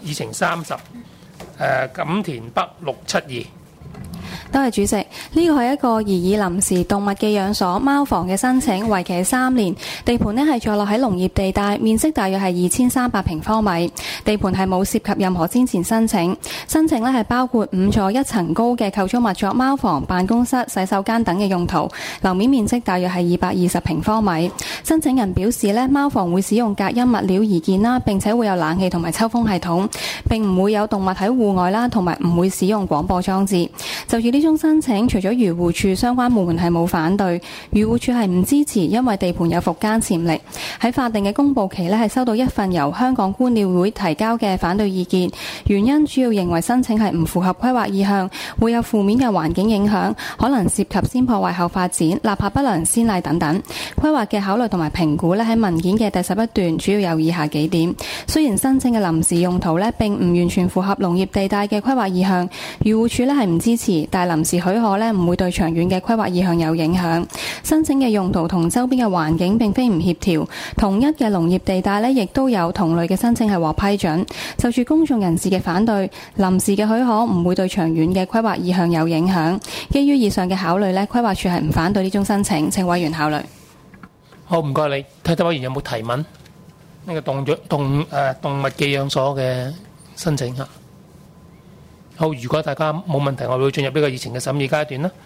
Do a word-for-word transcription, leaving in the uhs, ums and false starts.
議程三十，誒錦田北六七二。 多謝主席，呢個係一個擬議臨時動物寄養所貓房嘅申請，為期三年。地盤呢係坐落喺農業地帶，面積大約係二千三百平方米。地盤係冇涉及任何先前申請。申請呢係包括五座一層高嘅構築物作貓房、辦公室、洗手間等嘅用途，樓面面積大約係二百二十平方米。申請人表示呢，貓房會使用隔音物料而建啦，並且會有冷氣同埋抽風系統，並唔會有動物喺戶外啦，同埋唔會使用廣播裝置。就住呢宗申請，除咗漁護署相關部門係冇反對，漁護署係唔支持，因為地盤有復耕潛力。喺法定嘅公佈期呢，係收到一份由香港觀鳥會提交嘅反對意見，原因主要認為申請係唔符合規劃意向，會有負面嘅環境影響，可能涉及先破壞後發展、立下不良先例等等。規劃嘅考慮同埋評估呢，喺文件嘅第十一段主要有以下幾點。雖然申請嘅臨時用途呢並唔完全符合農業地帶嘅規劃意向，漁護署呢係唔支持，但係臨時許可呢唔會對長遠嘅規劃意向有影響。申請嘅用途同周邊嘅環境並非唔協調，同一嘅農業地帶呢亦都有同類嘅申請係獲批准。就住公眾人士嘅反對，臨時嘅許可唔會對長遠嘅規劃意向有影響。基於以上嘅考慮呢，規劃署係唔反對呢宗申請，請委員考慮。 好，唔該你。睇睇委員有冇提問？呢、這個動物動誒、呃、動物寄養所嘅申請嚇。好，如果大家冇問題，我會進入呢個議程嘅審議階段啦。